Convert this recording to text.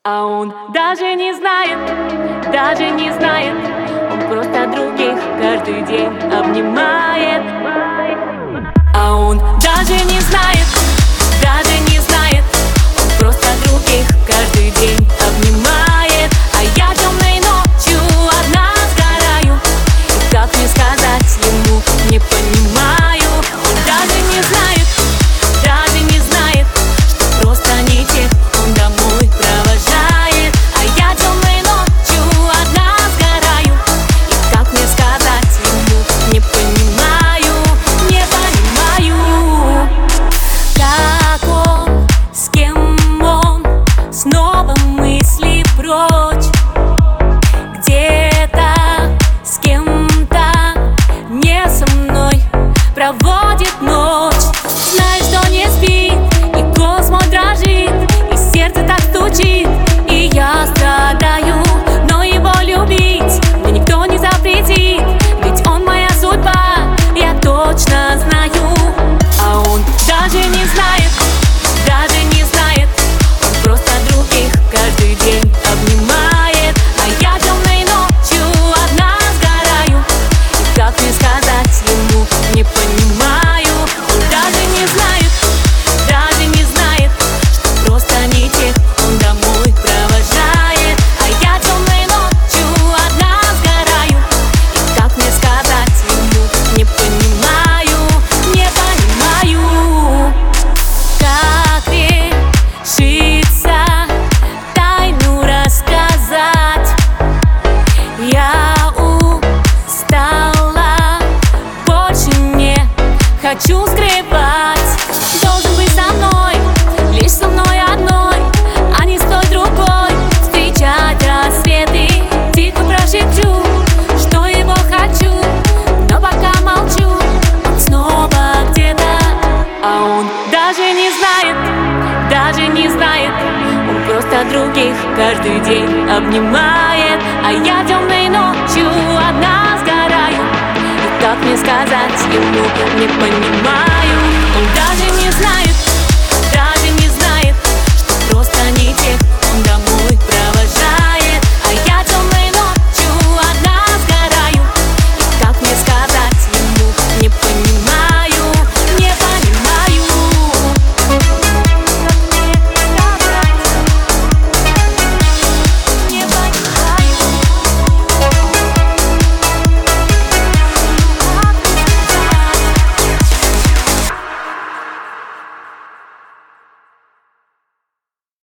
А он даже не знает, он просто других каждый день обнимает. А он даже не знает, он просто других каждый день обнимает. А я темной ночью одна сгораю, и как мне сказать ему, не понимаю. Он даже не знает, что просто не тех он домой провожает. А я темной ночью одна сгораю, и как мне сказать ему, не понимаю. Как он, с кем он, снова мысли прочь. Где-то с кем-то, не со мной, проводит ночь. Знаешь, что не спит, и голос мой дрожит, и сердце так стучит, и я страдаю. Но его любить мне никто не запретит, ведь он моя судьба, я точно знаю. А он даже не знает, он просто других каждый день обнимает. А я темной ночью одна сгораю, и как мне сказать ему, не понимаю. Он даже не знает, что просто не тех он домой провожает. А я темной ночью одна сгораю, и как мне сказать ему, не понимаю. Как решиться тайну рассказать? Я устала, больше не хочу скрывать. Должен быть со мной, лишь со мной одной, а не с той другой. Встречать рассветы, тихо прошепчу, что его хочу, но пока молчу, он снова где-то. А он даже не знает, он просто других каждый день обнимает. А я темной ночью одна сгораю, и как мне сказать ему, не понимаю.